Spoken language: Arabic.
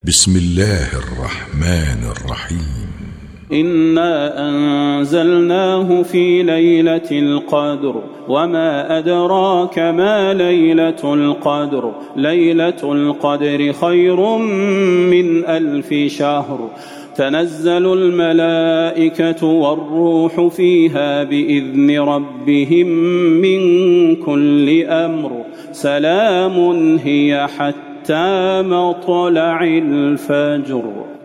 بسم الله الرحمن الرحيم. إنا أنزلناه في ليلة القدر وما أدراك ما ليلة القدر ليلة القدر خير من 1000 شهر تنزل الملائكة والروح فيها بإذن ربهم من كل أمر سلام هي حتى مطلع الفجر.